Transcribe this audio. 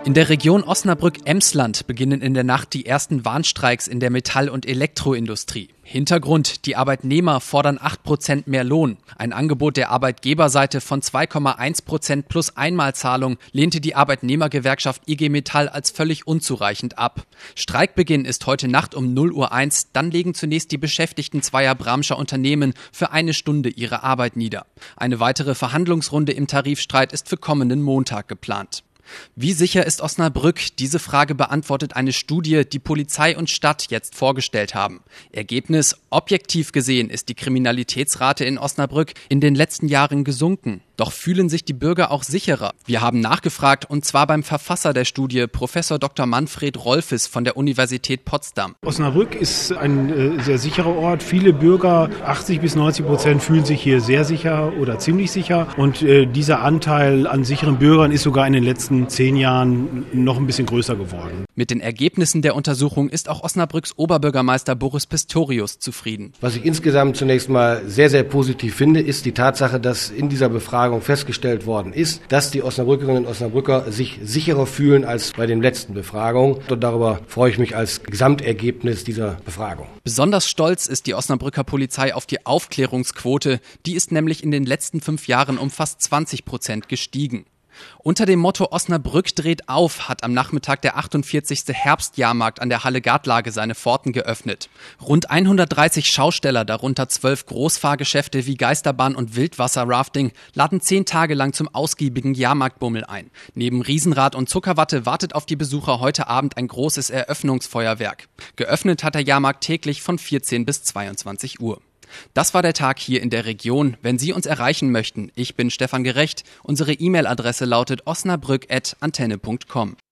In der Region Osnabrück-Emsland beginnen in der Nacht die ersten Warnstreiks in der Metall- und Elektroindustrie. Hintergrund: Die Arbeitnehmer fordern 8% mehr Lohn. Ein Angebot der Arbeitgeberseite von 2,1% plus Einmalzahlung lehnte die Arbeitnehmergewerkschaft IG Metall als völlig unzureichend ab. Streikbeginn ist heute Nacht um 0:01 Uhr, dann legen zunächst die Beschäftigten zweier Bramscher Unternehmen für eine Stunde ihre Arbeit nieder. Eine weitere Verhandlungsrunde im Tarifstreit ist für kommenden Montag geplant. Wie sicher ist Osnabrück? Diese Frage beantwortet eine Studie, die Polizei und Stadt jetzt vorgestellt haben. Ergebnis: Objektiv gesehen ist die Kriminalitätsrate in Osnabrück in den letzten Jahren gesunken. Doch fühlen sich die Bürger auch sicherer? Wir haben nachgefragt, und zwar beim Verfasser der Studie, Professor Dr. Manfred Rolfes von der Universität Potsdam. Osnabrück ist ein sehr sicherer Ort. Viele Bürger, 80-90%, fühlen sich hier sehr sicher oder ziemlich sicher. Und dieser Anteil an sicheren Bürgern ist sogar in den letzten 10 Jahren noch ein bisschen größer geworden. Mit den Ergebnissen der Untersuchung ist auch Osnabrücks Oberbürgermeister Boris Pistorius zufrieden. Was ich insgesamt zunächst mal sehr, sehr positiv finde, ist die Tatsache, dass in dieser Befragung festgestellt worden ist, dass die Osnabrückerinnen und Osnabrücker sich sicherer fühlen als bei den letzten Befragungen. Und darüber freue ich mich als Gesamtergebnis dieser Befragung. Besonders stolz ist die Osnabrücker Polizei auf die Aufklärungsquote. Die ist nämlich in den letzten 5 Jahren um fast 20% gestiegen. Unter dem Motto Osnabrück dreht auf hat am Nachmittag der 48. Herbstjahrmarkt an der Halle Gartlage seine Pforten geöffnet. Rund 130 Schausteller, darunter 12 Großfahrgeschäfte wie Geisterbahn und Wildwasser-Rafting, laden 10 Tage lang zum ausgiebigen Jahrmarktbummel ein. Neben Riesenrad und Zuckerwatte wartet auf die Besucher heute Abend ein großes Eröffnungsfeuerwerk. Geöffnet hat der Jahrmarkt täglich von 14 bis 22 Uhr. Das war der Tag hier in der Region. Wenn Sie uns erreichen möchten, ich bin Stefan Gerecht. Unsere E-Mail-Adresse lautet osnabrück@antenne.com.